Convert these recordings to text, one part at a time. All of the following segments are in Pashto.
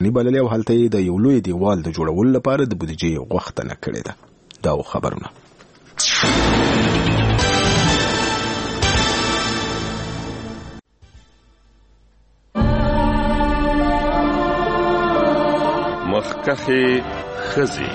ناقانوني بللې او هلته یې د یو لوی دیوال د جوړولو لپاره د بودیجې غوښتنه کړې ده. دا خبرونه مخکخي خزي.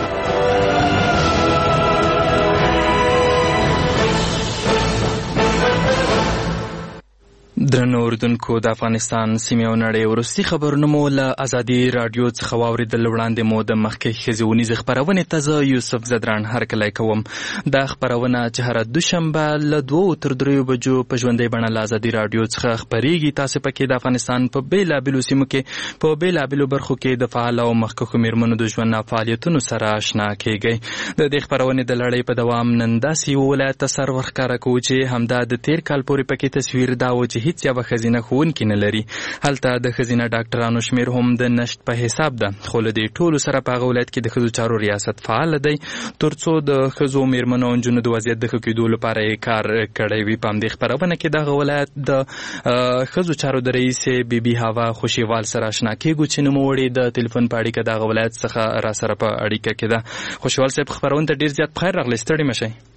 درنو اوریدونکو، د افغانستان سیمې او نړۍ وروستي خبرونه مو له ازادي راډیو څخه واورېدل. وړاندې مو د مخکې ښځونیزې خپرونې ته زه یوسف زدران هرکلی کوم. دا خپرونه چې هره دوشنبه له 2 تر 3 بجو په ژوندۍ بڼه له ازادي راډیو څخه خپرېږي. تاسې پکې د افغانستان په بېلابېلو سیمو کې په بېلابېلو برخو کې د فعال او مخکښو مېرمنو د ژوند او فعالیتونو سره اشنا کېږئ. د دې خپرونې د لړۍ په دوام نن داسې یو ولایت ته سر ورښکاره کوو چې همدا د تېر کال پورې پکې تصویر دا و چې هیڅ یوه ښځینه ښوونکې نه لري. هلته د ښځینه ډاکټرانو شمېر هم د نشت په حساب ده، خو له دې ټولو سره په هغه ولایت کې د ښځو چارو ریاست فعال دی تر څو د ښځو مېرمنو او نجونو د وضعیت د ښه کېدو لپاره یې کار کړی وي. په همدې خپرونه کې دغه ولایت د ښځو چارو د رئیسې بي بي هوا خوشیوال سره اشنا کېږو چې نوموړې د تلیفون په اړیکه دغه ولایت څخه را سره په اړیکه کې ده. خوشیوال صاحب، خپرونې ته ډېر زیات بخیر راغلی، ستړي مه شئ.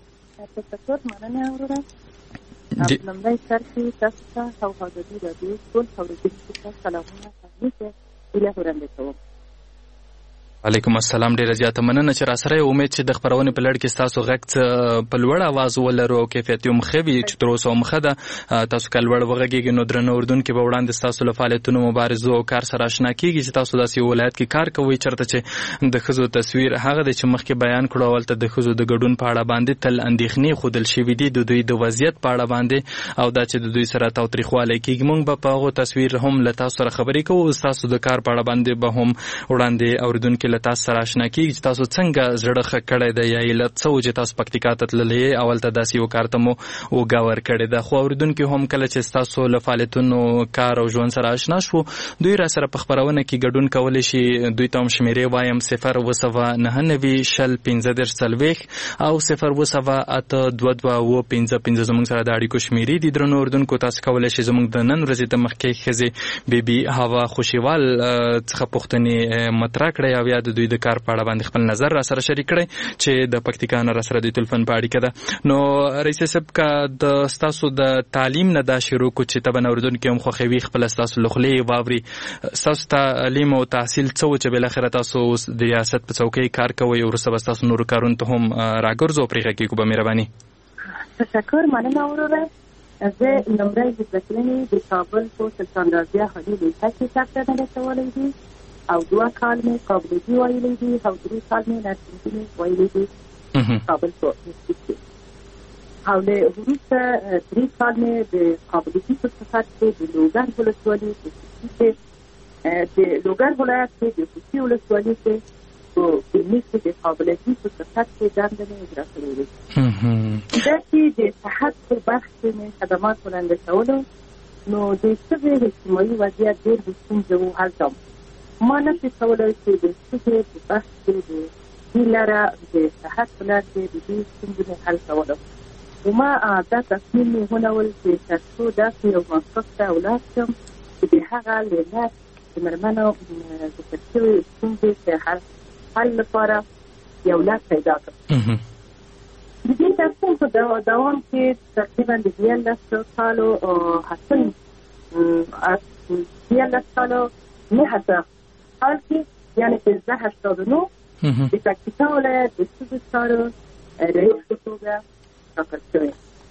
مننه اورونه. لومړی سر کې تاسو ته او ازادي راډیو ټول اورېدونکو ته سلامونه هیله وړاندې کوم. علیکم السلام، ډیره زیاته مننه چې را سره. امید چې د خپرونې په لړ کې ستاسو غږ په لوړ اواز ولرو او کیفیت یې مخه وي چې تر اوسه مخه ده. تاسو که لوړ وغږیږئ نو درنو اردونکو به وړاندې ستاسو له فعالیتونو، مبارزو او کار سره اشنا کیږي چې تاسو داسې یو ولایت کې کار کوئ چېرته چې د ښځو تصویر هغه دی چې مخکې بیان کړو. اولته د ښځو د ګډون په اړه باندې تل اندېښنې ښودل شوي دي د دوی د وضعیت په اړه باندې او دا چې د دوی سره تاوتریخوالی کیږي. موږ به په هغو تصویر هم له تاسو سره خبرې کوو، ستاسو د کار په اړه باندې به هم وړاندې اورېدونکي له تاسو سره اشنا کیږي چې تاسو څنګه زړه ښه کړی دی یا علت څه و چې تاسو پکتیکا ته تللی یې، اولته داسې یو کار ته مو اوږه ورکړې ده. خو اورېدونکي هم کله چې ستاسو له فعالیتونو، کار او ژوند سره اشنا شو، دوی را سره په خپرونه کې ګډون کولی شي. دوی ته هم شمېرې وایم 02990 شل 15 40 او 0298222 زموږ سره د اړیکو شمېرې دي. درنو اردونکو، تاسو کولی شئ زموږ د نن ورځې د مخکې ښځې بي بي هوا خوشیوال څخه پوښتنې مطرح کړئ او یا د دوی د کار په اړه باندې خپل نظر را سره شریک کړئ چې د پکتیکا نه را سره د تلیفون په اړیکه ده. نو رئیس صاحب، که د ستاسو د تعلیم نه دا شروع کو چې طبعا اورېدونکي هم خوښوي خپله ستاسو له خولې واوري، ستاسو تعلیم او تحصیل څه و چې بالاخره تاسو د ریاست په څوکۍ کار کوئ او وروسته به ستاسو نورو کارونو ته هم راګرځو پرې غږیږو؟ به مهرباني. تشکر، مننه اورونه. زه لومړی د زده کړې د کابل په سلطان رضا خالي لیسه کې زده کولی دي او 2 کال مې قابلیتي ویلی دي او 3 کال مې نرسنګي ویلی دي کابل په کې. او له وروسته 3 کال مې د قابلیتي په صفت کې د لوګر ولسوالۍ کې د لوګر ولایت کې د کوڅې ولسوالۍ کې په کلینیک کې د قابلیتي په صفت کې دنده مې اجرا کړې دي. دا چې د صحت په برخه کې مې خدمات وړاندې کولو، نو د ښځې اجتماعي وضعیت ډېر د ستونزو و. هلته ما نشي کولی چې د ښځې په برخه کې د دې لاره د صحت په لار کې د دې ستونزو مې حل کولو. نو ما دا تصمیم مې ونیول چې تر څو داسې یو منصب ته ولاړ شم چې د هغه له لارې د مېرمنو ذکر شوې ستونزې د حل لپاره یو لار پیدا کړم. د دې تصمیم په دوام کې تقریبا د 11 کالو نه هڅه حال کې، یعنې په 1989 د پکتیکا ولایت د ښځو چارو رئیس په توګه ټاکل شوی.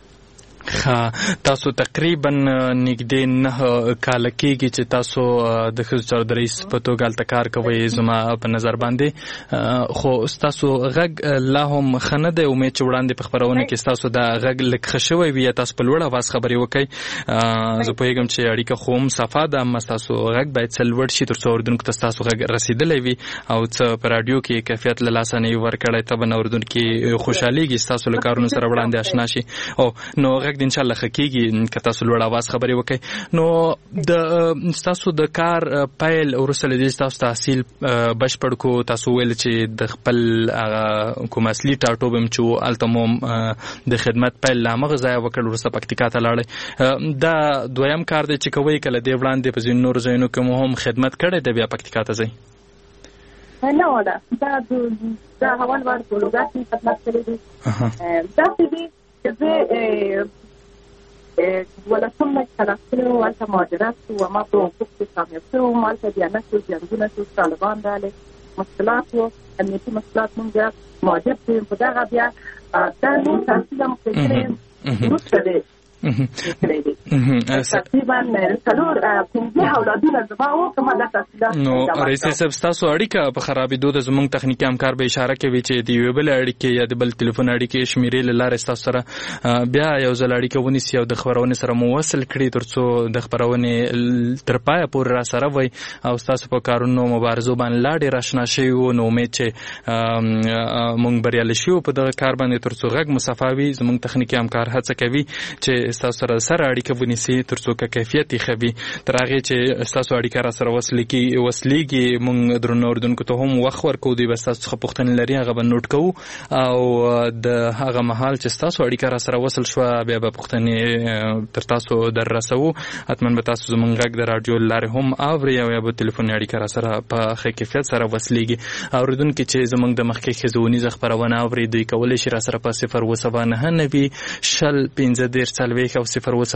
تاسو تقریبا نږدې 9 کاله کېږي چې تاسو د ښځو چارو د رئیس په توګه هلته کار کوئ زما په نظر باندې، خو ستاسو غږ لا هم ښه نه دی. امید چې وړاندې په خپرونه کې ستاسو دا غږ لږ ښه شوی وي یا تاسو په لوړ اواز خبرې وکړئ. زه پوهېږم چې اړیکه خو هم صفا ده، اما ستاسو غږ باید څه لوړ شي تر څو اورېدونکو ته ستاسو غږ رسېدلی وي او څه په راډیو کې کیفیت له لاسه نه وي ورکړی، طبعا اورېدونکي خوشحالېږي ستاسو له کارونو سره وړاندې اشنا شي. او نو غږ غږ د انشاءالله ښه کېږي که تاسو لوړ اواز خبرې وکړئ. نو د ستاسو د کار پیل وروسته له دې ستاسو تحصیل بشپړ کو، تاسو ویل چې د خپل کوم اصلي ټاټوب هم چې هلته مو د خدمت پیل له همغه ځایه وکړ، وروسته پکتیکا ته لاړئ. دا دویم کار دی چې کوئ که له دې وړاندې په ځینو نورو ځایونو کې مو هم خدمت کړی دی بیا پکتیکا ته ځئ؟ نه والا دا اول وار ټولګاتي خدمت کړی دی. داسې دي چې زه ولسم خلاص کړی وم، هلته مهاجرت شو و ما په حقوق کې کامیاب شوی وم. هلته دیانت شو، جنګونه شو، طالبان راغلې، مشکلات وو، امنیتي مشکلات مونږ بیا مهاجر شویم. په دغه بیا دا نور تحصیل هم پرې کړی وروسته دی تقریبا څلور پنځه اولادونه زما وو که ما دا تحصیلات. نو رئیس صاحب ستاسو اړیکه په خرابېدو د زموږ تخنیکي همکار به اشاره کوي چې د یوې بلې اړیکې یا د بل تلیفون اړیکې شمیرې له لارې ستاسو سره بیا یو ځل اړیکه ونیسي او د خپرونې سره مو وصل کړي تر څو د خپرونې تر پایه پورې را سره وي او ستاسو په کارونو مبارزو باندې لا ډېر اشنا شوي وو. نو امید چې موږ بریالي شو په دغه کار باندې تر څو غږ مصفا وي. زموږ تخنیکي همکار هڅه کوي چې ستاسو سره اړیکه ونیسي تر څو کیفیت یې ښه وي. تر هغې چې ستاسو اړیکه را سره وصلېږي موږ درنو اورېدونکو ته هم وخت ورکوو، دوی به ستاسو څخه پوښتنې لري هغه به نوټ کوو او د هغه مهال چې ستاسو اړیکه را سره وصل شوه بیا به پوښتنې تر تاسو در رسوو. حتما به تاسو زموږ غږ د راډیو له لارې هم اورئ او یا به تلیفوني اړیکه را سره په ښه کیفیت سره وصلېږي. اورېدونکي چې زموږ د مخکې ښځونیزه خپرونه اوري دوی کولی شي را سره په 079905040 او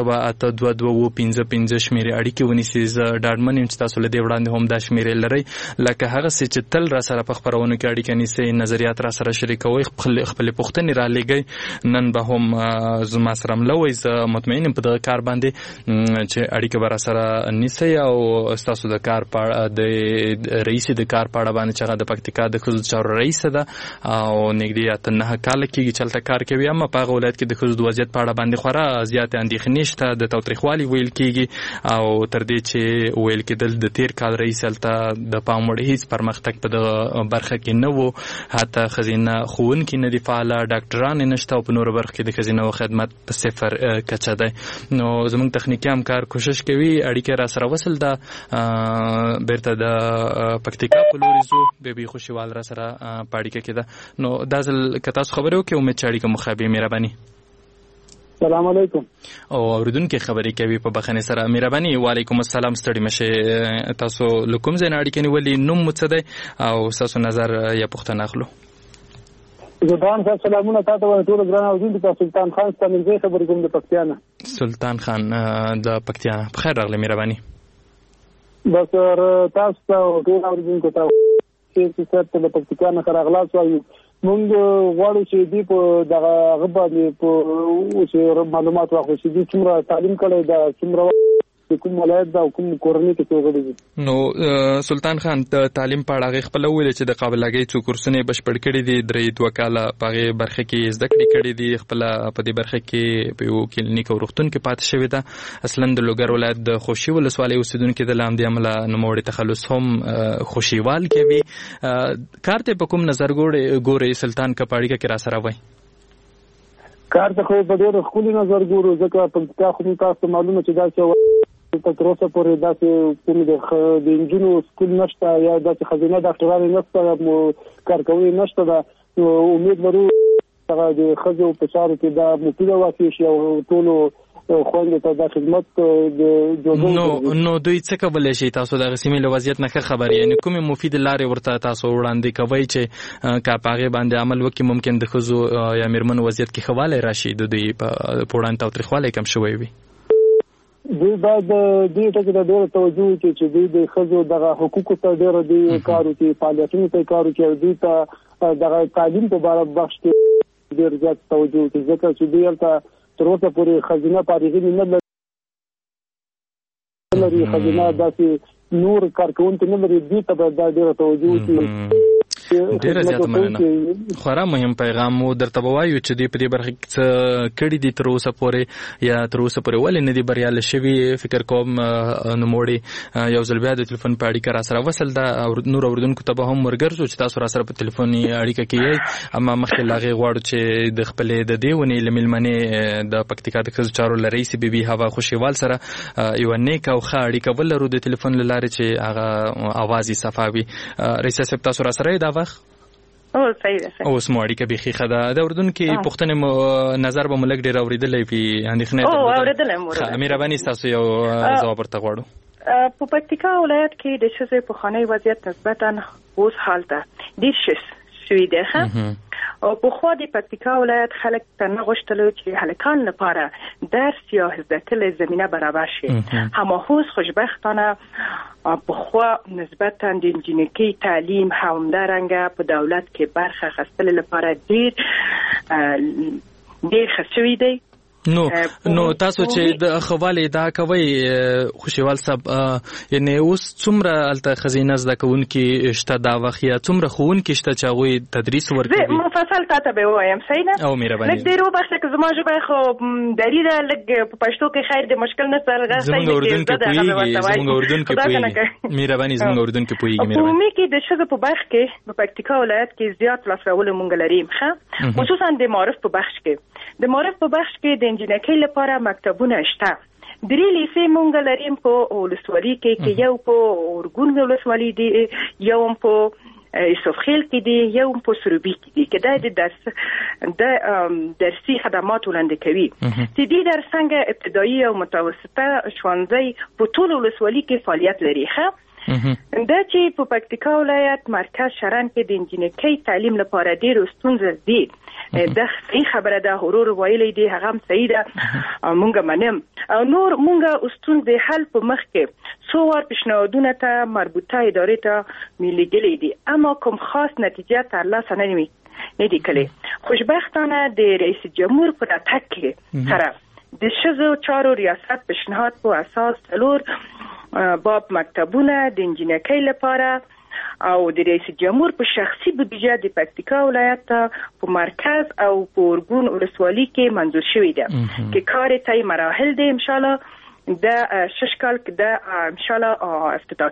0722555 شمیرې اړیکې ونیسي. زه ډاډمن یم چې تاسو له دې وړاندې هم دا شمیرې لرئ، لکه هغسې چې تل را سره په خپرونو کې اړیکه نیسئ، نظریات را سره شریکوئ، خپلې پوښتنې را لېږئ. نن به هم زما سره مله وئ. زه مطمئن یم په دغه کار باندې چې اړیکه به را سره نیسئ او ستاسو د کار په اړه د رئیسې د کار په اړه باندې چې هغه د پکتیکا د ښځو چارو رئیسه ده او نږدې 9 کاله کېږي چې هلته کار کوي. اما په هغه ولایت کې د ښځو د وضعیت په اړه باندې خورا زیاتې اندېښنې شته، د تاوتریخوالي ویل کېږي او تر دې چې ویل کېدل د تیر کال رئیس هلته د پام وړ هیڅ پرمختګ په دغه برخه کې نه و، حتی ښځینه ښوونکي نه دي فعاله، ډاکټران یې نشته او په نورو برخو کې د ښځینه خدمت په 0 کچه دی. نو زموږ تخنیکي همکار کوشش کوي اړیکې را سره وصل ده بیرته د پکتیکا په لوري ځو، بیا خوشحال را سره په اړیکه کې ده. نو دا ځل که تاسو خبرې وکړئ امید چې اړیکه مو ښه وي. مهرباني. السلام علیکم. او اوریدونکو خبرې کوي په بخښنې سره. مهرباني. وعلیکم السلام. ستړي مشه. تاسو له کوم ځای نه اړیکه نیولې، نوم مو څه دی او تاسو نظر یا پوښتنه اخلو؟ زدان صاحب سلامونه تاسو ته ټول ګران اوریدونکو ته. سلطان خان ستاسو خبرې کوم د پکتیا نه. سلطان خان د پکتیا. بخیر راغلی. مهرباني. بس تاسو ته ټول اوریدونکو ته چې څه د پکتیا نه راغلاس وایو. مونږ غواړو چې دې په دغه غبرګې په معلومات واخلو چې دې څومره تعلیم کړی دا، څومره کوم ولایت دا، کوم کورنۍ کې څو غړي دي. نو سلطان خان د تعلیم په اړه خپل ویل چې د قابلګۍ څو کورسونه بشپړ کړي دي، 3 کاله په برخه کې زده کړې کړې دي، خپل په دې برخه کې په یو کلینیک او روغتون کې پاتې شوی ده. اصلا د لوګر ولایت د خوشي ولسوالۍ اوسیدونکو د لامدې عمله نوموړي تخلص هم خوشیوال کوي. کار ته په کوم نظر ګوري سلطان کپاړي کې را سره وای؟ کار ته خو په ډېر خپل نظر ګورو ځکه په تاسو تاسو معلومه چې دا چې تر اوسه پورې داسې کوم د انجینو سکول نشته یا داسې خزینه ډاکټران نشته، کارکوي نشته. دا امید لرو چې د ښځو په چارو کې دا مفیده واقع شي او ټولو خوندې ته دا خدمت د جوړول. نو دوی څه کولی شي تاسو د سیمې له وضعیت نه خبر یعنی کومې مفید لارې ورته تاسو وړاندې کوئ چې که په هغې باندې عمل وکړي ممکن د ښځو یا میرمنو وضعیت کې ښه والی راشي، د دوی په وړاندې تاوتریخوالی کم شوی وي؟ دوی باید دې ټکي ته ډېره توجه وکړي چې دوی د ښځو دغه حقوقو ته ډېره دوی کار وکړي، فعالیتونو ته کار وکړي او دوی ته دغه تعلیم په بخش کې ډېر زیات توجه وکړي ځکه چې دوی هلته تر اوسه پورې ښځینه فارغین نه لري، ښځینه داسې نور کارکوونکي نه لري. دوی ته باید دا ډېره توجه وکړي. ډیره زیاته مننه. خورا مهم پیغام مو درته وایو چې دې په دې برخه کې کړي دي تر اوسه پورې یا تر اوسه پورې ولې نه دي بریاله شوي. فکر کوم نوموړي یو ځل بیا د ټلیفون په اړیکه را سره وصل ده او نور اوریدونکو ته به هم ورګرځو چې تاسو را سره په ټلیفوني اړیکه کې یې. اما مخکې لا هغې غواړو چې د خپلې د دې ونې له مېلمنې د پکتیکا د ښځو چارو له رئیسې بي بي هوا خوشیوال سره یوه نیکه او ښه اړیکه ولرو د ټلیفون له لارې چې هغه اواز یې صفا وي. رئیسه صاحب تاسو را سره یې دا وخت صحیح ده. اوس مو اړیکه بیخي ښه ده. د اردوونکي پوښتنې نظر به مو لږ ډېر اورېدلی وي اندېښنه اورېدلی مو مهرباني ستاسو یو ځواب ورته غواړو. په پکتیکا ولایت کې د ښځې پخوانی وضعیت نسبتا اوس حال ته ډېر ښه شوي دی ښه. او پخوا د پکتیکا ولایت خلک ته نه غوښتلو چې هلکان لپاره درس یا زده کړې زمینه برابر شي. اما اوس خوشبختانه پخوا نسبتا د انجینرۍ تعلیم همدارنګه په دولت کې برخه اخیستلو لپاره ډېر ښه شوي دی. نو تاسو چې د خواله دا کوي خوشیوال صاحب یعنی اوس څومره الته خزینه زده کوونکي شته دا وخت یا څومره ښوونکي شته چې هغوی تدریس ورکوي؟ مفصل تاته به وایم صحیح ده. او مهرباني لږ ډېر وبخښه که زما ژبه خو دریده لږ په پښتو کې خیر د مشکل نه سره زموږ اردوونکي پوهېږي مهرباني زموږ اردوونکي پوهېږي په عمومي کې د ښځو په بخش کې په پکتیکا ولایت کې زیات لاس راوړل مونږ لریم ښه خصوصا د معارف په بخش کې. د معارف په بخش کې د انجینرۍ لپاره مکتبونه شته. 3 لیسې مونږ لریم په ولسوالۍ کې یو په اورګون ولسوالۍ دی یو په یوسفخیل کې دی یو په سروبي کې دی کې د درسي خدمات وړاندې کوي. چې دې درسنګ ابتدایي او متوسطه ښوونځي په ټول ولسوالۍ کې فعالیت لري ښه. دا چې په پکتیکا ولایت مرکز شرن کې د انجینرۍ تعلیم لپاره ډېر ستونزې دي. دا صحیح خبره ده. هورور ویلې دي هغه هم صحیح ده. مونږ منم او نور مونږ ستونزې حل په مخ کې څو وار پیشنهادونه ته مربوطه ادارې ته میلېږلي دي اما کوم خاص نتیجه ترلاسه نه دي کړې. خوشبختانه د رئیس جمهور په راتګ کې سره د ښځو چارو ریاست پیشنهاد په اساس 4 باب مکتبونه د انجینرۍ لپاره او د رئیس جمهور په شخصي بودیجه د پکتیکا ولایت په مرکز او په اورګون ولسوالۍ کې منظور شوی دی چې کار ته مراحل دي ان شاء الله د 6 کال کې د ان شاء الله افتتاح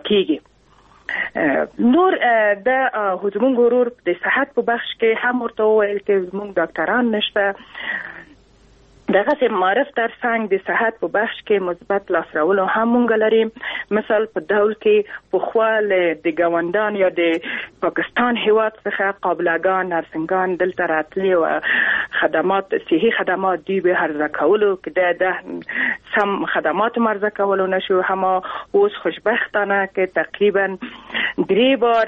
کیږي. نور د حضور غرور د صحت په بخش کې هم ورته ویل چې موږ ډاکټران نشته. دغه سه معرف در څنګه د صحت په بخش کې مثبت لاس راوړل هم مونږ لریم. مثال په ډول کې په خپل د ګاونډان یا د پاکستان هیواد څخه قابلګان نرسنګان دلته راتلي او خدمات صحي خدمات دی به هر ځکولو کې د سم خدمات مرزه کولو نشو. هم اوس خوشبختانه کې تقریبا 3 بار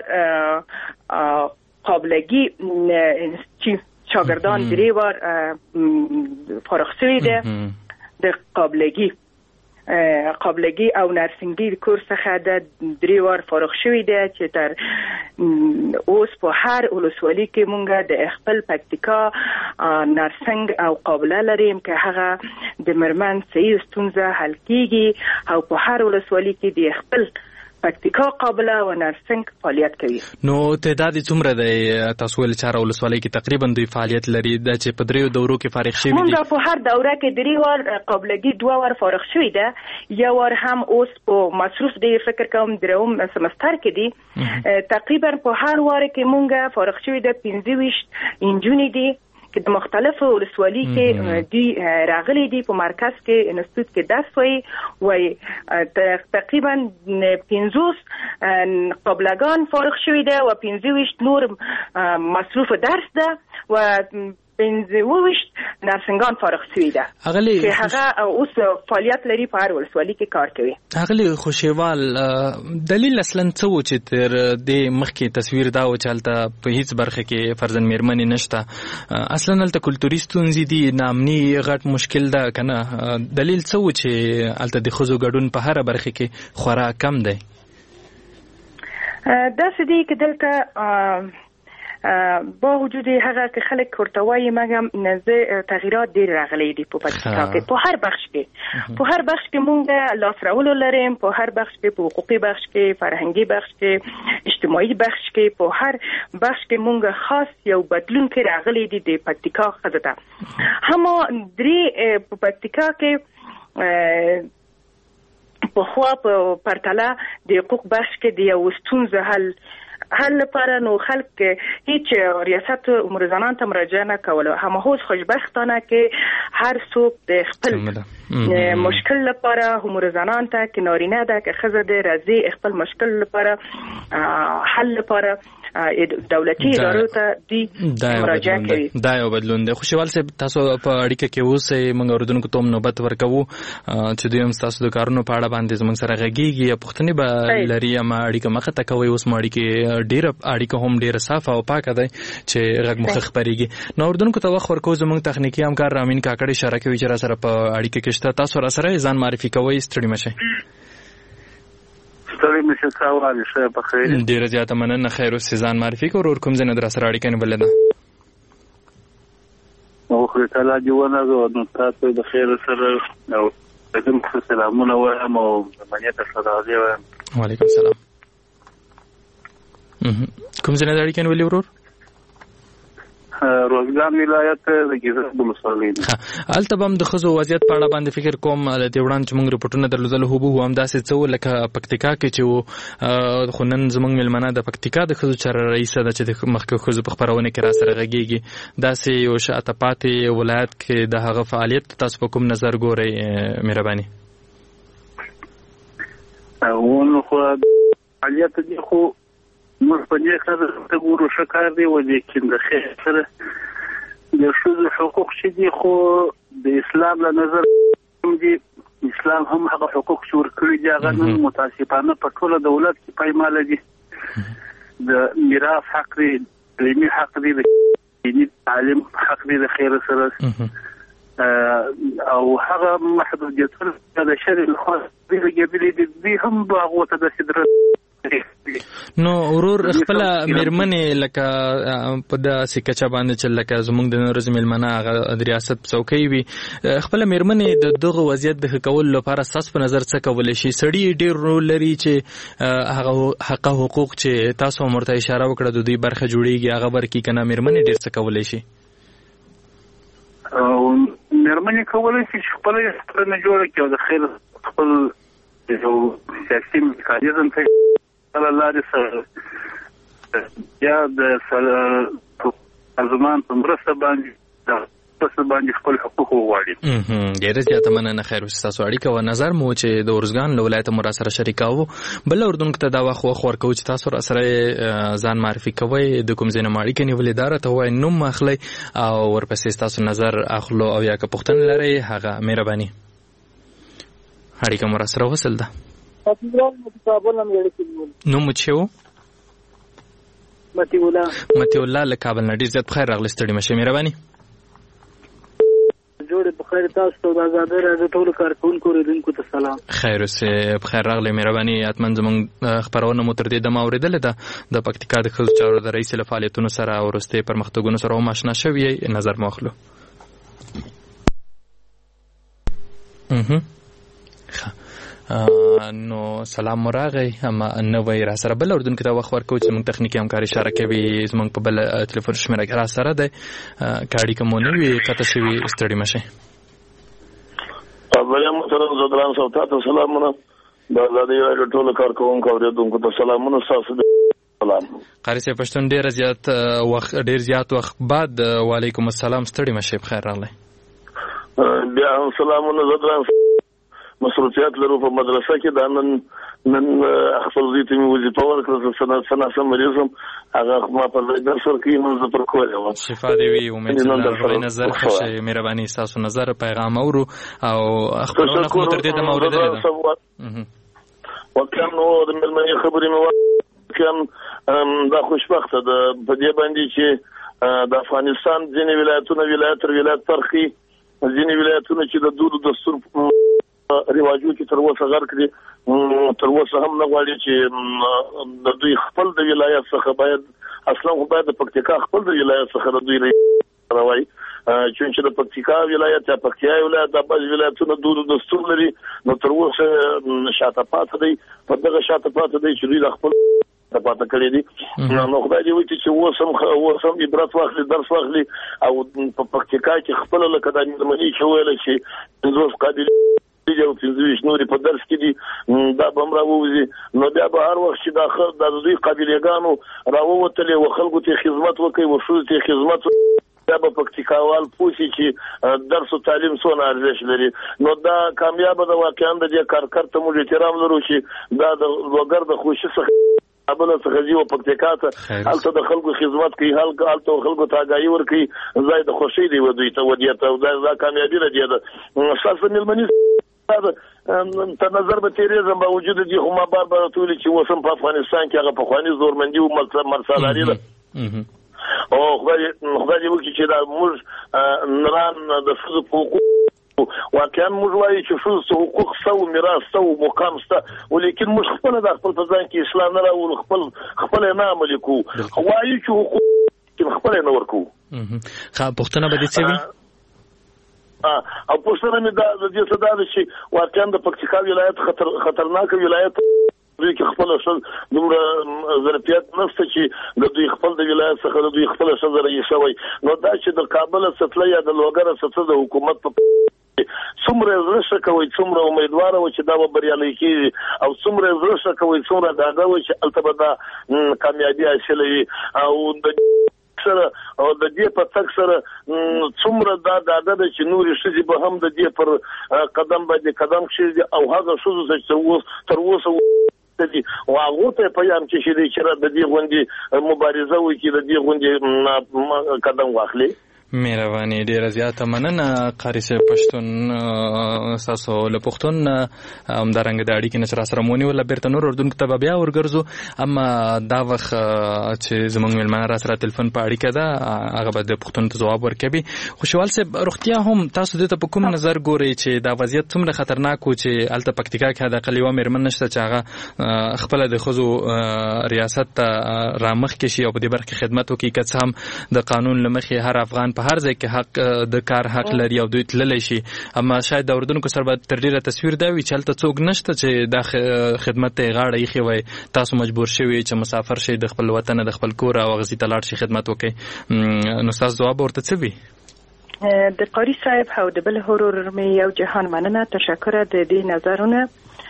قابلګي شاگردان 3 بار فارغ شوی ده د قابلګي او نرسنګي کورس څخه د 3 بار فارغ شوی ده چې تر اوس په هر ولسوالۍ کې مونږ د خپل پکتیکا نرسنګ او قابله لریم چې هغه د مرمن صحیح ستونزه حل کیږي او په هر ولسوالۍ کې د خپل پکتیکا قابله و نرسنګ فعالیت کوي. نو تعداد څومره دی تاسو ول چاره ولسوالۍ کې تقریبا دوی فعالیت لري د چې په 3 دورو کې فارغ شوی دي؟ موږ په هر دوره کې 3 وار قابلګي 2 وار فارغ شوی ده. یو وار هم اوس په مصروف دی فکر کوم دروم سمستر کې دي. تقریبا په هر وار کې مونږ فارغ شوی ده 25 انجونې دي چې د مختلفو ولسوالۍ کې دی راغلي دي. په مرکز کې انستیتوت کې درس وایي تقریبا 50 قابلګان فارغ شوي ده و 25 نور مصروف درس ده و 25 نرسنګان فارغ شوي ده چې هغه اوس فعالیت لري په هر ولسوالۍ کې کار کوي. هغه خوشیوال دلیل اصلا څه و چې تر دې مخکې تصویر دا و چې هلته په هیڅ برخه کې فرضاً میرمنې نشته اصلا هلته کلتوري ستونزې دي نامني غټ مشکل ده که نه دلیل څه و چې هلته د ښځو ګډون په هره برخه کې خورا کم دی؟ داسې دی که دلته با وجود هغه که خلک ورته وایي مګم نزه تغییرات ډېر راغلي دي په پکتیکا کې په هر بخش کې مونږ لاس راوړلو لریم، په هر بخش کې، په حقوقي بخش کې، فرهنګي بخش کې، اجتماعي بخش کې، په هر بخش کې مونږ خاص یو بدلون کې راغلي دي د پکتیکا ښځو ته. هم درې په پکتیکا کې په خوا په پرتله د حقوق بخش کې د یو ستونزه حل لپاره نو خلک هیڅ ریاست امور زنان ته مراجعه نه کوله. هم هوس خوشبختانه کې هر څوک د خپل مشکل لپاره امور زنان ته کې نارینه ده که ښځه ده راځي خپل مشکل لپاره حل لپاره دولتي ادارو ته دی مراجعه کوي. دا یو بدلون دی. خوشحال صاحب تاسو په اړیکه کې اوسئ، موږ اوریدونکو ته نوبت ورکوو چې دوی هم تاسو د کارونو په اړه باندې زموږ سره غږیږي یا پوښتنې به لري اما اړیکه مخه ته کوي. اوس مو اړیکه هم ډیره صافه او پاکه ده چې غږ مخ خبرېږي. نو اوریدونکو ته وخت ورکوو. زموږ تخنیکي همکار رامین کاکړ اشاره کوي چې را سره په اړیکه کې شته. تاسو را سره ځان معرفي کوئ، ستړي مشئ. ډیره زیاته مننه. خیر اوس ځان معرفي کوو. ورور کوم ځای نه در سره اړیکه نیولې ده؟ او خو تعالی دې ونهغو نو تاسو د خیر سره او دم سلامونه وایم او منیت سره دی. وعلیکم السلام. کوم ځای نه اړیکه نیولې ورور؟ روزګان ولایت د ګیزاب د مسلمانین. البته هم د خزو وضعیت په اړه باندې فکر کوم د وړاندې چې موږ رپورټونه درلودل هو هم داسې څه لکه پکتیکا کې چې خو نن زموږ ملمنه د پکتیکا د خزو چاره رئیس ده چې د مخکې خزو په خبرونه کې را سره غږیږي. داسې یو شاته پاتې ولایت کې د هغه فعالیت تاسو په کوم نظر ګورئ مهرباني؟ ونه خو فعالیت دي خو موږ په دې خبره ته ګورو شکار دی و لیکن د خیر سره د ښځو حقوق چې دي خو د اسلام له نظر دي اسلام هم هغه حقوق چې ورکړي دي هغه نن متاسفانه په ټوله دولت کې پایماله دي. د میراث حق دی، د علمي حق دی، د دیني تعلیم حق دی د خیر سره او هغه محدودیتونه د شرع لخوا دي دي هم هغو ته د سدرت. نو ورور خپل میرمنې لکه په داسې کچه باندې چې لکه زموږ د نورز میلمنه هغه د ریاست څوکۍ وي، خپل میرمنې د دغه وضعیت د ښه کولو لپاره ستاسو په نظر څه کولی شي؟ سړي ډېر رول لري چې هغه حق حقوق چې تاسو هم ورته اشاره وکړه د دوی برخه جوړېږي هغه ورکړي که نه میرمنې ډېر څه کولی شي؟ میرمنې کولی شي چې خپله یې ټولنه جوړه کړي او د خیر خپل یو سیاسي میکانیزم ته لارې سره یا د سازمان په مرسته باندې خپل حقوق وغواړي. ډېره زیاته مننه. خیر اوس ستاسو اړیکه و نظر مو چې د ارزګان له ولایته مو را سره شریکاوه. بل اردونکو ته دا وخت ورکوو چې تاسو را سره ځان معرفي کوئ، د کوم ځای نه مو اړیکه نیولې ده راته ووایئ، نوم اخلئ او ورپسې ستاسو نظر اخلو او یا که پوښتنه لرئ هغه مهرباني. اړیکه مو را سره وصل ده. نو مو چې و متی الله له کابل نه. ډېر زیات بخیر راغلی، ستړي مشئ مهرباني. جوړې بخیر تاسو ته د ازادۍ راډیو ټولو کارکوونکو اوریدونکو ته سلام. خیر اوسې بخیر راغلی مهرباني. حتما زموږ خپرونه مو تر دې دمه اورېدلې ده د پکتیکا د ښځو چارو د رئیس له فعالیتونو سره او وروستي پرمختګونو سره هم اشنا شوي، نظر مو اخلو. نو سلام مراغی اما نوې را سره بل اردن کې دا وخت ورکو چې موږ تخنیکی همکاري اشاره کوي زموږ په بل ټلیفون شمیره کې را سره ده کاړي کومونه وی کته شوی ستړي مشه. اوبله محترم زدران صاحب ته سلامونه. د آزادۍ راډیو ټول کارکوونکو اوریدونکو ته سلامونه. تاسو سلام. قاری صاحب پښتون ډیر زیات وخت بعد وعلیکم السلام ستړي مشه بخیر راغلی. بیا سلامونه زدران. مصروفیات لرو په مدرسه کې دا نن خپل ځای ته مې وظیفه ورکړه سناسه مریضم هغه ما په درس ورکوي نو زه پر کولی وم. شفا دې وي. امید چې نظر خوښ مهرباني ستاسو نظر پیغام اورو او خپلونه خو تر دې دمه اورېدلې ده. وکم نو د مېلمنې خبرې مې وکړم دا خوشبخته ده په دې باندې چې د افغانستان ځینې ولایتونه ولایت تر ولایت فرقي ځینې ولایتونه چې د دود دستور رواجو کې تر اوسه غر کړي تر اوسه هم نه غواړي چې د دوی خپل د ولایت څخه باید اصلا خدای د پکتیکا خپل د ولایت څخه د دوی راوي چې د پکتیکا ولایت یا پکتیا ولایت د بعض ولایتونو د دستور لري نو تر اوسه شاته پاتې دی په دغه شاته پاتې دی چې دوی د خپل پاتې کړی دي نو خدای دې وکړي چې وسم عبرت واخلي درس واخلي او په پکتیکا کې خپل لکه د ملي چې ویل چې دوه قابل دي او فزیش نوري په درس کې دي دا بمرا ووزي نو بیا به هر وخت چې داخل د دوی قابلیتانو راووتلې او خلکو ته خدمت وکړي او شو ته خدمت دا په پکتیکاوال پوسی چې درس او تعلیم څونه ارزښت لري نو دا کامیاب د واقعاً د کارکړ ته موږ احترام لرو چې دا د لوګر د خوشي څخه ابل څخه جیو پکتیکا ته البته د خلکو خدمت کوي البته خلکو ته آگاهي ورکړي زای د خوشي دی ودی ته ودیته دا کامیابی لري دا اساسا ملمنی تر نظر به تیریزم با وجود دی خو ما بار ټول چې وسم په افغانستان کې هغه په خواني زورمندي او مرسالاري ده او خدای دې وکړي چې دا موږ نران د فزو حقوق واقعا موږ وایو چې فزو حقوق سو میراث سو مقام سته ولیکن موږ خپل د خپل ځان کې اسلام نه راول خپل نه عمل کوو وایو چې حقوق خپل نه ورکو خا پښتنه به دې څه وي او پښتنه مې دا د دې صدا ده چې واقعا د پکتیکا ولایت خطرناک ولایت دوی کې خپل شل دومره ظرفیت نشته چې د دوی خپل د ولایت څخه د دوی خپل شل رئیس شوی نو دا چې د کابل څخه یا د لوګر څخه د حکومت په څومره زړه کوي څومره امیدوار و چې دا به بریالي کیږي او څومره زړه کوي څومره دا و چې البته دا کامیابی حاصلوي او د سره او د دې په تک سره څومره دا د چې نوري شې به هم د دې پر قدم باندې قدم کېږي او هغه شوزه چې تر اوسه او هغه ته پیغام چې د دې غونډې مبارزه وکړي د دې غونډې قدم واخلي مهرباني ډیره زیاته مننه قاری صاحب پښتون تاسو له پښتون همدارنګه د اړیکې نشر سره مونږ ولا بیرته نور اردن ته بیا ورګرځو اما دا وخت چې زمونږ ملمنه را سره ټلیفون په اړیکه ده هغه به د پښتون ته جواب ورکوي خوشحال صاحب روغتیا هم تاسو د ته په کوم نظر ګورئ چې دا وضعیت څومره خطرناک و چې الته پکتیکا کې د اقلیوا مېرمن نشته چې هغه خپل د خزو ریاست ته رامخ کې شي او په دې برخه خدمت وکړي که څه هم د قانون لمخې هر افغان په هر ځای کې حق د کار حق لري او دوی تللی شي اما شاید د اردن سره به تر ډیره تصویر دا وي چې هلته څوک نشته چې دا خدمت ته غاړه ایښې وای تاسو مجبور شوي چې مسافر شئ د خپل وطن د خپل کور او غزي ته لاړ شي خدمت وکړي نو تاسو جواب ورته څه وي د قاری صاحب او د بل هورور مې یو جهان مننه تشکر د دې نظرونه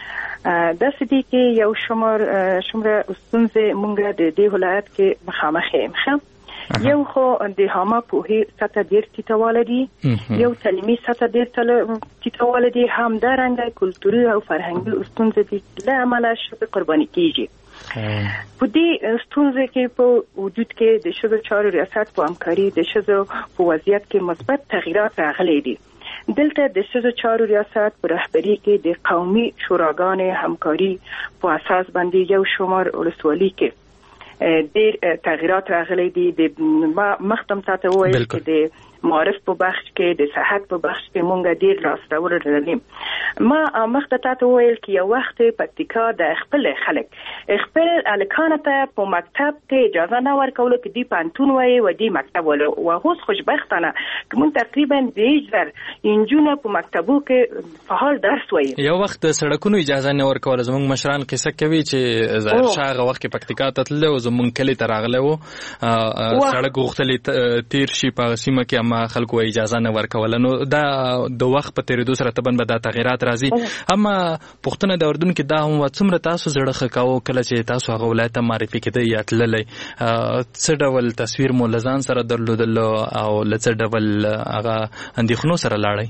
د سدي کې یو شمره ستونزې مونږ د دې ولایت کې مخامخ یو یو خو د هما په سطح ډیر ټیټواله دي یو تعلیمي سطح ډیر ټیټواله دي هم دا رنګه کلتوري او فرهنګي ستونزې دي له امله شپه قرباني کیږي په دې ستونزې کې په وجود کې د شذو چارو ریاست په همکاري د شذو په وضعیت کې مثبت تغیرات راغلي دي دلته د شذو چارو ریاست په رهبری کې د قومي شوراګانې همکاري په اساس باندې یو شمار ولسوالۍ کې ډیر تغیرات راغلي دي د مختم تاسو وایي چې د معرف په بخش کې د صحت په بخش کې مونږ ډیر لاس راوړل لري ما مخته تاسو ویل چې یو وخت پکتیکا د خپل خلک خپل الکانه ته په مکتب کې اجازه نه ورکول کې دی پانتون وایي و دی مکتب ول او اوس خوشبختانه کوم تقریبا 2000 انجونه په مکتبو کې په حال درس وایي یو وخت د سړکونو اجازه نه ورکول زموږ مشران قصه کوي چې ظاهر شاغه وخت پکتیکا ته تلل او زموږ کلی ته راغله و سړک غوښتلې تیر شي په سیمه کې ما خلکو اجازه نه ورکول نو دا د وخت په تیریدو سره تبن به دا تغیرات راځي اما پښتنه د اردن کې دا هم څومره تاسو زړه خکاو کله چې تاسو هغه ولایت معرفي کړئ یا تللی څه ډول تصویر مو لزان سره درلودل او لڅ ډول هغه اندېښنو سره لاړی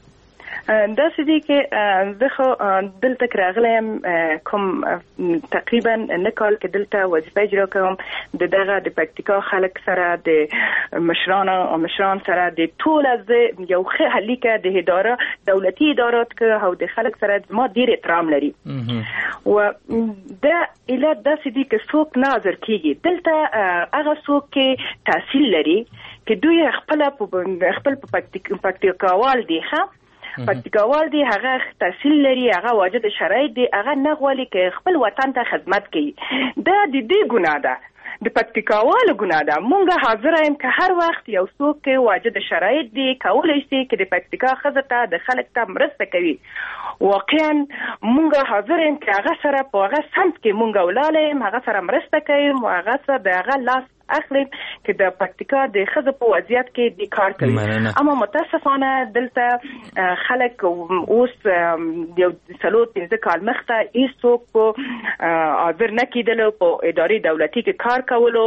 دا سدي کې زه دلته راغلم کوم تقریبا نکال کې دلته وظیفه اجرا کوم دغه د پکتیکا خلک سره د مشران سره د ټول از یو ښه هلیکه د اداره دولتي ادارات کې او د خلک سره ما ډیر احترام لري و دا اله د سدي کې څوک ناظر کیږي دلته هغه څوک کې تحصیل لري چې دوی خپل پکتیکاوال دي پکتیکاوال دی هغه تحصیل لري هغه واجد شرایط دی هغه نه غواړي چې خپل وطن ته خدمت کوي دا د دې ګناه ده د پکتیکاوالو ګناه ده. مونږ حاضر یم که هر وخت یو څوک واجد شرایط دي کولی شي چې د پکتیکا ښځه ته د خلک ته مرسته کوي. واقعا مونږ حاضر یم چې هغه سره په هغه سمت کې مونږ ولاړ یم، هغه سره مرسته کوي، هغه سره د هغه لاس اخلي چې د پکتیکا د ښځو په وضعیت کې د کار کوي. اما متاسفانه دلته خلک اوس یو 4-5 کال مخته هیڅوک په حاضر نه کېدلو په ادارې دولتي کې کار کولو.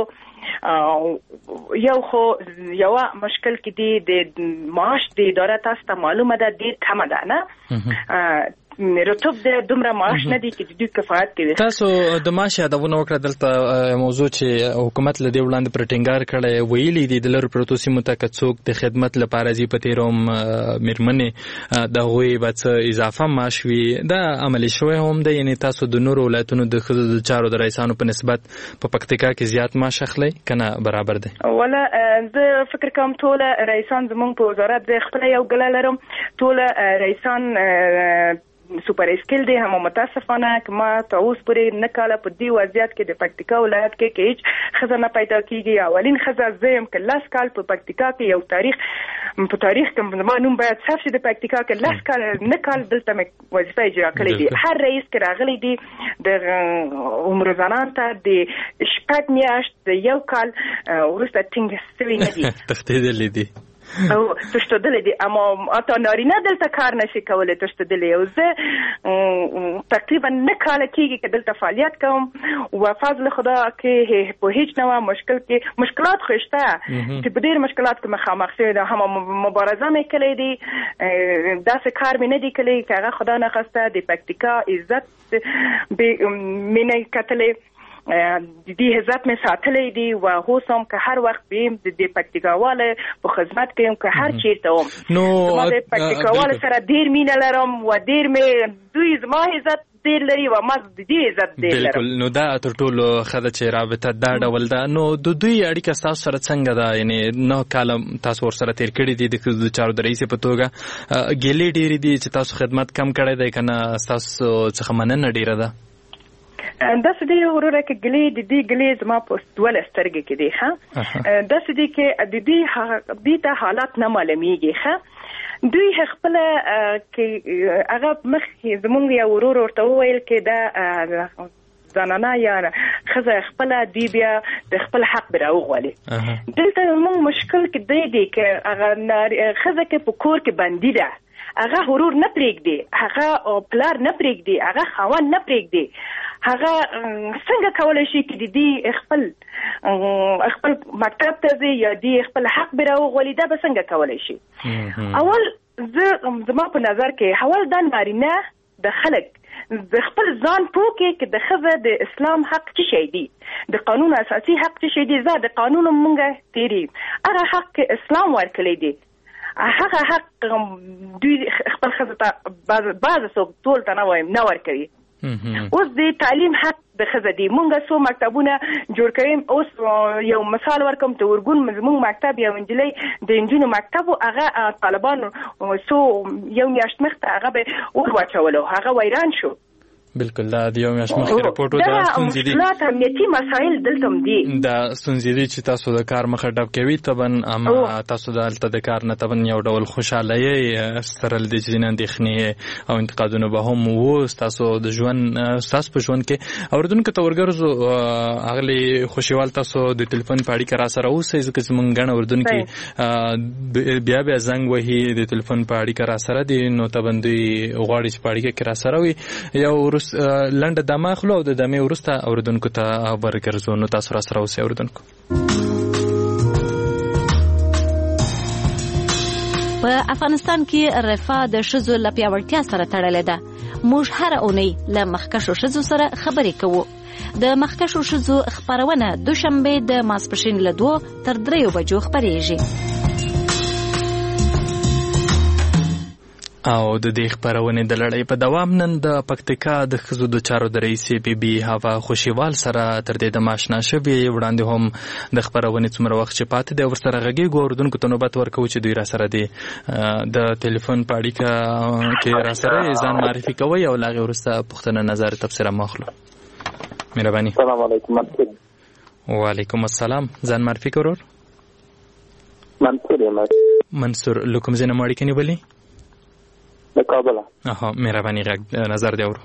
یو مشکل کې دی د معاش د اداره تاسو ته معلومه ده ډېر کمه ده نه، رتب د دومره معاش نه دی چې دوی کفایت کوي. تاسو د معاش یادونه وکړه، دلته موضوع چې حکومت له دې وړاندې پر ټینګار کړی ویلي دي د لرو پرتو سیمو ته که څوک د خدمت لپاره ځي په تېروم مېرمنې د هغوی به څه اضافه معاش وي، دا عملي شوی هم دی؟ یعنې تاسو د نورو ولایتونو د ښځو د چارو د رئیسانو په نسبت په پکتیکا کې زیات معاش اخلئ که نه برابر دی؟ ولا زه فکر کوم ټول رئیسان زموږ په وزارت زه خپله یو ګله لرم، ټول رئیسان سوپر اسکیل دی. هم متاسفانه که ما تا اوس پورې نه کاله په دې وضعیت کې د پکتیکا ولایت کې هیڅ ښځه نه پیدا کېږي. اولین ښځه زه یم که 10 کال په پکتیکا کې یو په تاریخ کې زما نوم باید ثبت شي. د پکتیکا کې 10 کال نه کال دلته مې وظیفه اجرا کړې دي. هر رئیس کې راغلی دی د عمر زنان ته د 6 میاشت د یو کال وروسته ټینګ شوي نه دي، تښتېدلي دي او تشتدل دي. اما اتا نارینه دلته کار نشي کولای تشتدل. او زه تقریبا 9 کال کېږي چې دلته فعالیت کوم او فضل خدا کې په هیڅ نوع مشکل کې مشکلات خوشته چې په ډېر مشکلات کې مخامخ شوی ده. هم مبارزه مې کړې دي، داسې کار مې نه دی کړی چې هغه خدا نخواسته د پکتیکا عزت مې نه کتلې، د دې عزت مې ساتلی دی و اوس هم که هر وخت بیم د پکتیکاواله په خدمت کې یم، که هر چیرته هم زما د پکتیکاواله سره ډېر مینه لرم و ډېر مې دوی زما عزت ډېر لري و ما د دې عزت ډېر لرم. بالکل. نو دا تر ټولو ښه ده چې رابطه دا ډول ده. نو د دوی اړیکه ستاسو سره څنګه ده؟ یعنې 9 کاله تاسو ورسره تېر کړي دي د چارو د رئیسې په توګه، ګیلې ډېرې دي چې تاسو خدمت کم کړی دی که نه ستاسو څخه مننه ډېره ده؟ داسې دی وروره کې ګلې د دې ګلې زما په 12 سترګې کې دی. ښه داسې دی کې د دې ته حالات نه معلومیږي. ښه دوی خپله کې هغه مخکې زمونږ یو ورور ورته وویل کې دا زنانه یا ښځه خپله دی بیا د خپل حق به راوغواړي. دلته زمونږ مشکل کې دی کې هغه ښځه کې په کور کې بندي ده، هغه ورور نه پرېږدي، هغه پلار نه پرېږدي، هغه خاوند نه پرېږدي. هغه څنګه کولی شي چې د دې خپل مکتب ته ځي یا د خپل حق به راوغواړي؟ دا به څنګه کولی شي؟ اول زما په نظر کې اول دا نارینه د خلک د خپل ځان پوه کې چې د ښځه د اسلام حق څه شی دی، د قانون اساسي حق څه شی دی. زه د قانون مونږه تیری هغه حق کې اسلام ورکړی دی، هغه حق دوی خپل ښځه ته بعض څوک ټول ته نه وایم نه ورکوي. اوس د تعلیم حق د ښځه دی. مونږ څو مکتبونه جوړ کویم. اوس یو مثال ورکوم ته ورګون زموږ مکتب یو نجلۍ د نجونو مکتب و هغه طالبانو څو یو میاشت مخته هغه به اور واچولو، هغه ویران شو. بالکل. دا د یو میاشت مخکې راپورټ و. دا ستونزې دي، مشکلات امنیتي مسایل دلته هم دي. دا ستونزې دي چې تاسو د کار مخه ډب کوي. طبعا اما تاسو دلته د کار نه طبعا یو ډول خوشحاله یې سره له دې چې ځینې اندېښنې او انتقادونه به هم و ستاسو د ژوند ستاسو په ژوند کې. اورېدونکو ته ورګرځو اغلې خوشحال تاسو د ټلیفون په اړیکه را سره اوسئ ځکه زموږ ګڼ اورېدونکي بیا ځنګ وهي د ټلیفون په اړیکه را سره دي. نو طبعا دوی غواړي چې په اړیکه کې را سره وي. یو لنډه دمه اخلو او د دمې وروسته اورېدونکو ته ورګرځو. نو تاسو را سره اوسئ اورېدونکو. په افغانستان کې رفاه د ښځو له پیاوړتیا سره تړلې ده. موږ هره اونۍ له مخکښو ښځو سره خبرې کوو. د مخکښو ښځو خپرونه دوشنبه د ماسپښین له 2 تر 3 بجو خپرېږي. او د دې خبرونه د لړۍ په دوام نن د پکتیکا د ښځو د چارو د رئیسې بي هوا خوشیوال سره تر دې د ماشنا شوی وړاندې هم د خبرونه څومره وخت چې پاتې دی ورسره غږیږو. اورېدونکو ته نوبت ورکوو چې دوی را سره دي د ټلیفون په اړیکه کې را سره ځان معرفي کوي او لاغې وروسته پوښتنه نظر تبصره ماخلو. مهرباني. السلام علیکم. وعلیکم السلام. ځان معرفي کړئ. منصور لکم زنه ماړی کني بلی د کابل. مهرباني غږ نظر دی اورو.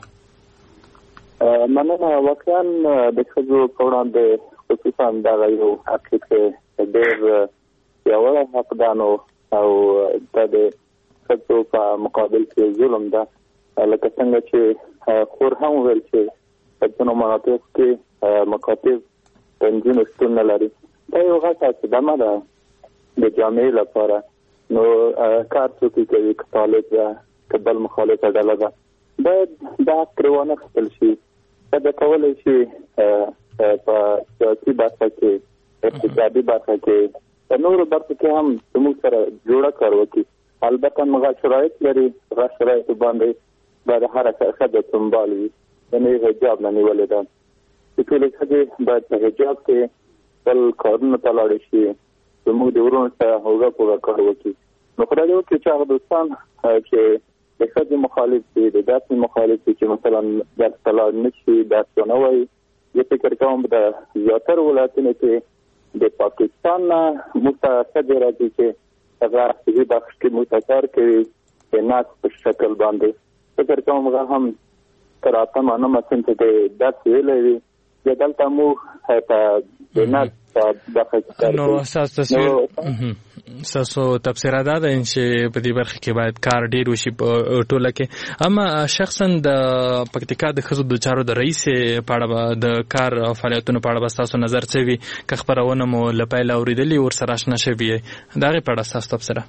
مننه. واقعا د خزو په وړاندې خصوصا دا یو حقیقت ډېر پیاوړی حقدانو او د خزو په مقابل کې ظلم ده، لکه څنګه چې خور هم ویل چې په ځینو مناطق کې مکاتب د نجونو شتون نه لري. دا یو غټه صدمه ده د جامعې لپاره. نو کار څوک کوي، که طالب ده که بل مخالفه ډله ده، باید دا پرې ونه اخیستل شي. دا کولی شي په سیاسي برخه کې، اقتصادي برخه کې، په نورو برخو کې هم زموږ سره جوړه کار وکړي. البته هغه شرایط لري، هغه شرایط باندې باید هره ښځه سمبال وي، یعنې حجاب نه نیولې ده. چې ټولې ښځې باید په حجاب کې خپل کارونو ته لاړې شي، زموږ د ورونو سره هوږه پوږه کار وکړي. نو خدای دې وکړي چې هغه دوستان چې د ښځې مخالف دي، د داسې مخالف دي چې مثلا درس ته لاړ نه شي، درس ونه وایي. زه فکر کوم د زیاترو ولایتونو کې د پاکستان نه موږ ته ښځې راځي چې هغه صحي بخش کې موږ ته کار کوي د ناس په شکل باندې. فکر کوم هغه هم تر 8 صنف کې درس ویلی وي. یا دلته موږ په د ناس په برخه کې نو اساس تصویر ساسو تفسیر ده چې په دې برخه کې باید کار ډیر وشي په ټوله کې. اما شخصا د پکتیکا د خزو د چارو د رئیس په اړه د کار او فعالیتونو په اړه تاسو نظر څه وي؟ که خبرونه مو لپاره اوریدلی ور سره آشنا شوي دا غي په اړه تاسو تفسیر.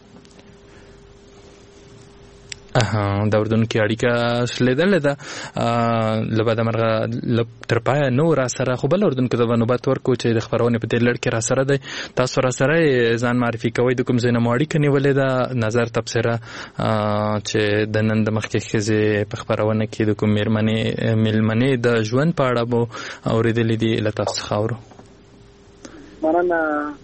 د اردن کې اړیکه شلیدل ده لبدا مرغه تر پای نو را سره خو بل اردن کې د نوبت ورکو چې د خبرونه په دې لړ کې را سره ده. تاسو را سره ځان معرفي کوئ د کوم ځای نه اړیکه نیولې ده، نظر تبصره چې د نن د مخکې خزه په خبرونه کې د کوم ملمنې د ژوند په اړه بو اوریدلې دي له تاسو خاورو. مننه.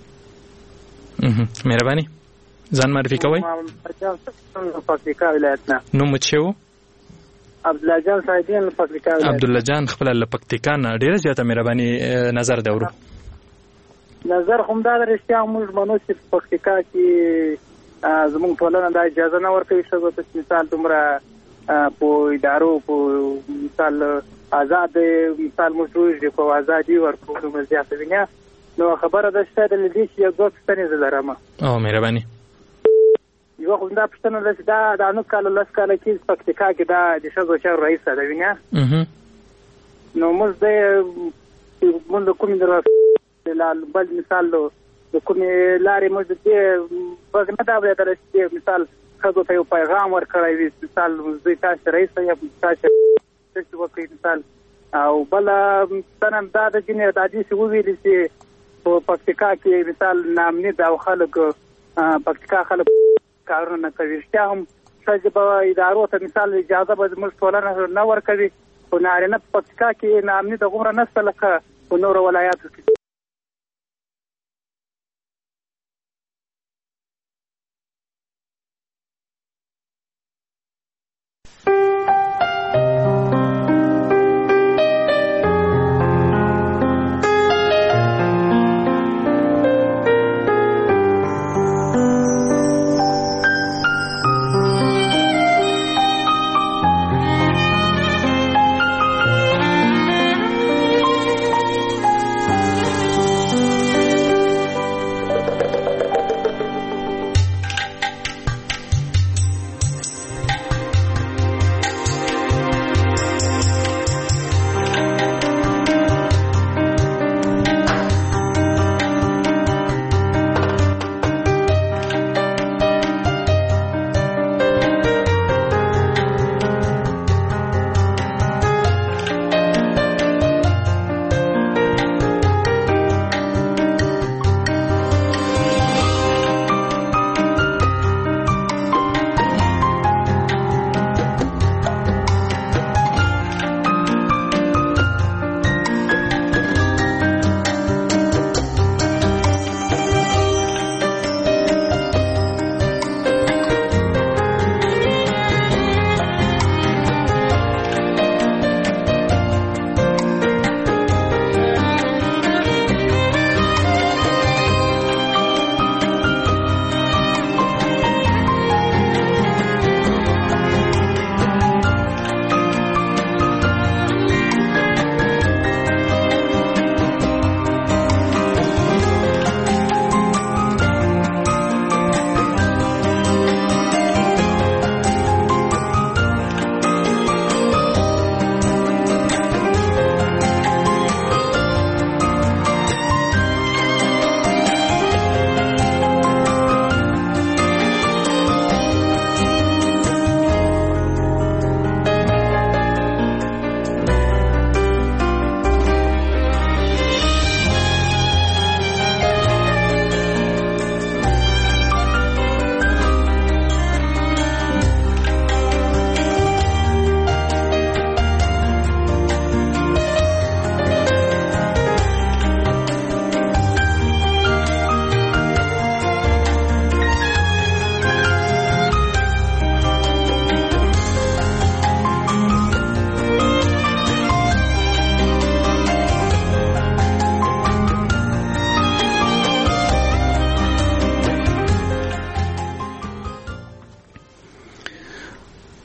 مهرباني ځان معرفي کوئ. پکتیکا ولایت نه. نو مچو عبدالله جان سعیدین پکتیکا ولایت. عبدالله جان خپل له پکتیکا نه ډیره زیاته مهرباني نظر دی ورو. نظر هم دا رښتیا موږ منو چې پکتیکا کې زموږ ټولنه د اجازه نه ورکوي شګو ته مثال دومره په ادارو په مثال آزاد مثال مشروع دي په ازادي ورکو نو زیاته وینه. نو خبره ده چې د لدی چې یو څه ستنې زلرمه. مهرباني. یو خو دا پښتنه ده چې دا د انو کال لس کال کې پکتیکا کې دا د شګو چار رئیس ده وینه. نو موږ د کوم د بل مثال د کوم لارې موږ د بغنه دا به درته مثال خدو ته یو پیغام ورکړی وي، مثال زوی تاسو رئیس یا تاسو څه وکړي مثال. او بل څنګه دا د جنې د دې څه ویل چې په پکتیکا کې مثال نامني دا خلک پکتیکا خلک کارونه کوي. شته هم چې په ادارو ته مثال اجازه به موږ ټولنه نه ورکوي، خو نارینه په پکتیکا کې نامني د غوړه نسته لکه په نورو ولایاتو کې.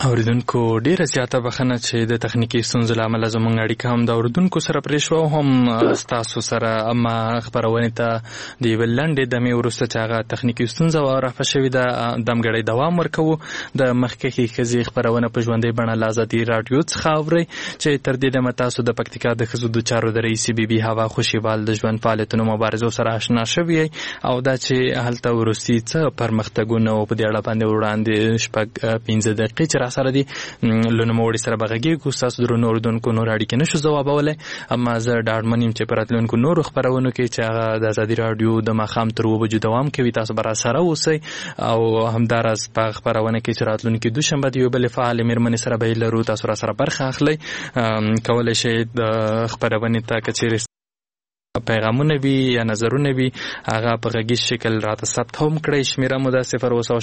اوریدونکو ډیره زیاته بخنه چې د تخنیکی ستونزو له امله زموږ اړیکه هم د اوریدونکو سره پرې شوه هم ستاسو سره اما خبرونه ته د ولندې د می ورسته چې هغه تخنیکی ستونزه رافع شوې ده دمګړی دوام ورکوو د مخکې خزي خبرونه په ژوندۍ بڼه لازادي رادیو څخه اوري چې تر دې د تاسو د پکتیکا د خزو د چارو د رئیس بي بي هوا خوشیوال د ژوند فعالیتونو مبارزو سره آشنا شوی او دا چې هلته ورستی څه پرمختګونه په دې اړه باندې وړاندې شپږ 15 دقیقې چې را سره دي لونه موړي سره بغږی تاسو درو نور دونکو نور اړیکې نشو جوابوله اما زه ډاډمنیم چې پراتلونکو نور خبرونه کې چې هغه د ازادي رادیو د مخام تر وبجو دوام کوي تاسو برا سره اوسئ او همدارس په خبرونه کې چې راتلونکو دوشنبه دی بل فعال میرمن سره به لرو تاسو را سره برخه اخلي کولای شئ د خبرونه ته کچېر پیغامونه وی یا نظرونه وی هغه په غږیز شکل راته ثبت هم کړئ شمیره مو د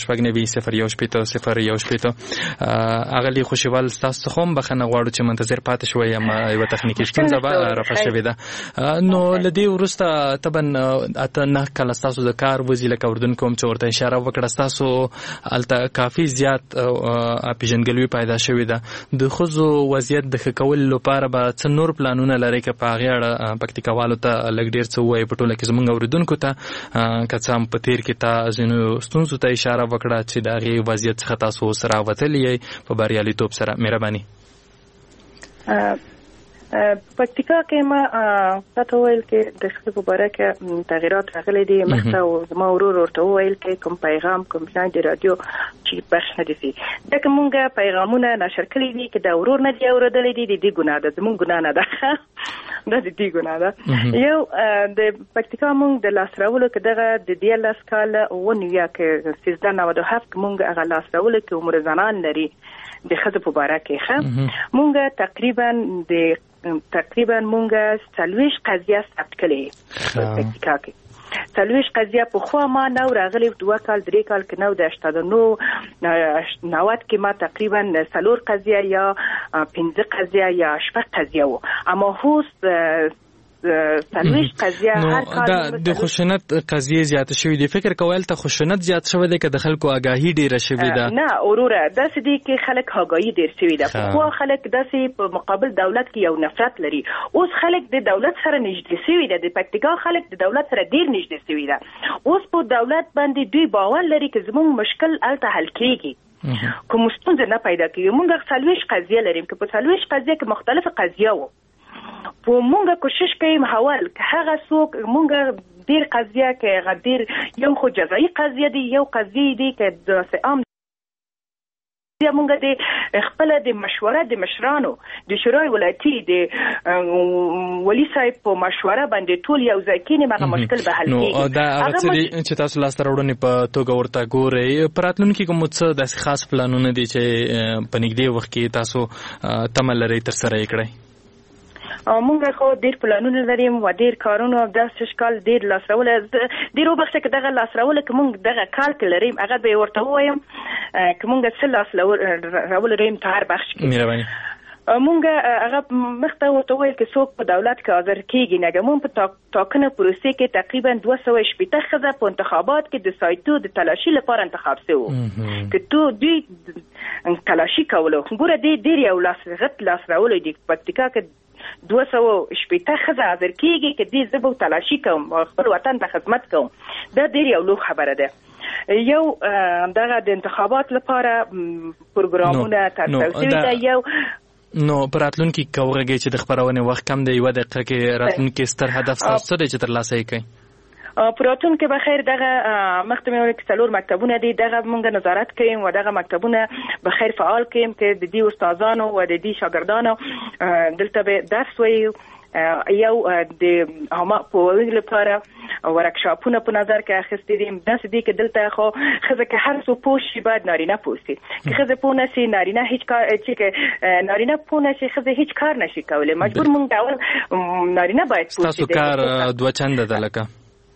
0 هغه لی خوشیوال تاسو هم بخنه غواړو چې منتظر پاتې شوي اما یو تخنیکی ستونزه به رافع شوې ده نو لدی ورسته تبن اته نه کله تاسو د کار وزیل کوردون کوم چې ورته اشاره وکړه تاسو الته کافي زیات پیژنګلوي پیدا شوې ده د خزو وضعیت د خکول لپاره به څه نور پلانونه لري که په غیړه پکتیکاوالو ته لګ ډیر څه وای په ټوله کې زمونږ اوریدونکو ته کڅام په تیر کې تا زینو ستونزو ته اشاره وکړه چې دا غي وضعیت څخه تاسو سره وتلې په بریالیتوب سره مهرباني پکتیکا کې ما تاسو ویل کې د څه په اړه کې تغیرات راغلي دي مخته او ما ورته ویل کې کوم پیغام کوم ځای د رادیو چې بخښ نه دي دا کومه پیغامونه نشر کړی دي چې د ورور نه دی اوردل دي د ګناه ده زموږ ګناه نه ده دا د دې ګناه ده یو د پکتیکا مونږ د لاسراولو کې دغه د دې لاس کال ونیا کې 1397 مونږ هغه لاسراولو کې عمر زنان لري د خزه په باره کې ښه مونږ تقریبا مونږ سلويش قضیه ثبت کړې په پکتیکا کې سلويش قضیه په خو ما نو راغلی 2 کال 3 کال کې نو د 89 کې ما تقریبا سلور قضیه یا 15 قضیه یا 6 قضیه و اما هوس سلويش قضیه هر کال د خشونت قضیه زیات شوې دي فکر کول ته خشونت زیات شوې ده که د خلکو آگاهی ډیره شوې ده نه اوروره د سدي کې خلک آگاهی ډیر شوې ده خو خلک د سي په مقابل دولت کې یو نفرت لري اوس خلک د دولت سره نږدې شوي دي د پکتیکا خلک د دولت سره ډیر نږدې شوي دي اوس په دولت باندې دوی باور لري چې زموږ مشکل الته حل کیږي کوم ستونزه نه پیدا کیږي مونږ سلويش قضیه لري که په سلويش قضیه کې مختلفه قضیه وو په مونږه کوشش کوي حوال هغه څوک مونږه ډیر قضیه کې غدیر یو خو جزایي قضیه دی یو قضیه دی چې د سام دی مونږه د خپل د مشوره د مشرانو د شورای ولایتي د ولی صاحب په مشوره باندې ټول یو ځای کې نه مشکل به حل کیږي نو دا هغه چې تاسو لاس راوړنې په توګه ورته ګورئ پراتلونکو کوم څه د خاص پلانونه دي چې په نږدې وخت کې تاسو تمل لري تر سره کړئ مونږ خو ډیر پلانونه لریم و ډیر کارونه د شکل ډیر لاسراول ډیر وبخښه کې دغه لاسراول کې مونږ دغه کال کې لریم هغه به ورته وایم چې مونږ څه لاسراول لریم ته هر بخش کې مهرباني مونږ هغه مخته ورته ویل کې څوک په دولت کې حاضر کیږي نه مونږ په ټاکنه پروسې کې تقریبا 280 خزه په انتخابات کې د سایتو د تلاشي لپاره انتخاب شوی چې تو دوی تلاشي کولو ګوره دې ډیر یو لاسراول دي پکتیکا کې 280 خزه حاضر کیږي چې دې زبو تلاشي کوم خپل وطن ته خدمت کوم دا ډیر یو لوی خبره ده یو دغه د انتخابات لپاره پروګرامونه ترتیب شوي ده یو نو پراتلونکو کوغږی چې د خبرونه وخت کم دی 1 دقیقه کې راتلونکو ستر هدف څه دی چې تر لاسه کوي پروتون کې بخیر دغه مختمه کې څلور مکتبونه دي دغه مونږ نظارت کوي او دغه مکتبونه بخیر فعال کوي چې د دې استادانو او د دې شاګردانو دلته به درس وایي یو د هما په ویل لپاره ورکشاپونه په نظر کې اخیستې دي داسې دي چې دلته خو خزه کې هر څو پوښي باید نارینه پوښي چې خزه پونه سي نارینه هیڅ کار چې نارینه پونه سي خزه هیڅ کار نشي کولای مجبور مونږ ډول نارینه باید پوښي تاسو کار دوه چنده ده لکه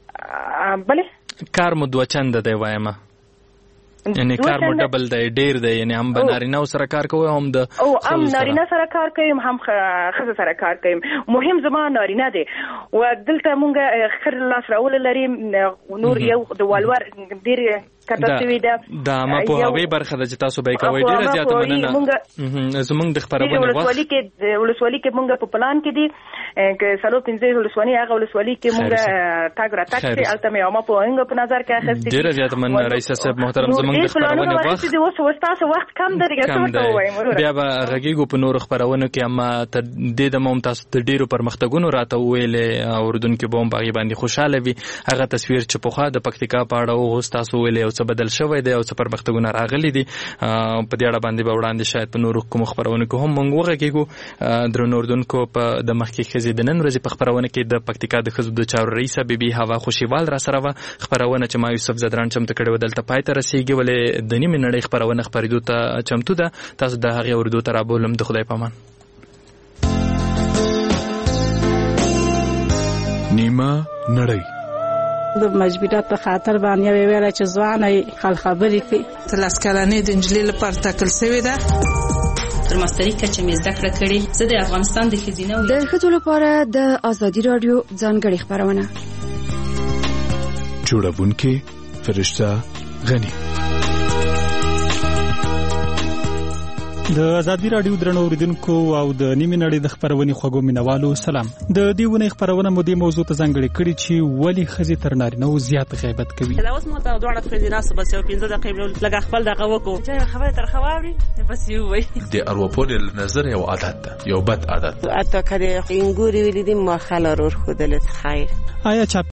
بله کار مو دوه چنده دی وایم یعنی کار مو ډبل دی ډیر دی یعنی هم نارینه سره کار کوي هم د هم نارینه سره کار کوي هم خزه سره کار کوي مهم زما نارینه دی و دلته مونږ خر لاس راول لري نور یو د والور ډیر کټه شوې ده دا ما په هوی برخه د تاسو به کوي ډیره زیاته مننه زمونږ د خبرونه وخت ولسوالي کې مونږ په پلان کې دي چې سلو 15 ولسوالي هغه ولسوالي کې مونږ تاګ را تاک سي الته مې ما په انګ په نظر کې اخستې ډیره زیاته مننه رئیس صاحب محترم زمونږ د خبرونه وخت دي اوس تاسو وخت کم درګه څه وایم بیا به غږیږو په نور خبرونه کې اما تر دې د ممتاز د ډیرو پرمختګونو راته ویلې اوردونکو بوم باغی باندې خوشاله وي هغه تصویر چې په خوا د پکتیکا پاړه او تاسو ویلې او څه بدل شوی دی او څه پرمختګونه راغلي دي په دې اړه باندې به وړاندې شاید په نورو کوم خبرونه کې هم موږ وغږیږو درنو اردوونکو په د مخکې خزې د نن ورځې په خبرونه کې د پکتیکا د خزو د چارو رئیس بیبي هوا خوشیوال را سره و خبرونه چې ما یوسف زدران چمتو کړو دلته پای ته رسیدي ولې د نیمه نړۍ خبرونه خبرېدو ته چمتو ده تاسو د هغه اردو ته رابولم د خدای پامان نیمه نړۍ د مجبورات په خاطر باندې ویل چې ځواني خل خبرې کوي تلاسکلانې د انجلۍ لپاره ټاکل شوې ده تر ماستري کچې مې زده کړه کړې زه د افغانستان د خزینه د ښځو لپاره د ازادي رادیو ځانګړي خبرونه جوړونکې فرشته غنی د ازادي رادیو درنو اوریدونکو او د نیمه نړۍ د خبرونې خوږو مینوالو سلام د دې ونې خبرونه مو د موضوع ته ځانګړي کړي چې ولی خزي تر نارینه او زیات غیبت کوي دا اوس مو ته دوړه خزینه سبا یو 15 دقیقې لږه خپل دغه وکړو چې خبره تر خواوري بس یو وای د اروپول نظر یو عادت ده یو بد عادت حتی کله انګوري ولیدیم ما خلارور خودلت خیر آیا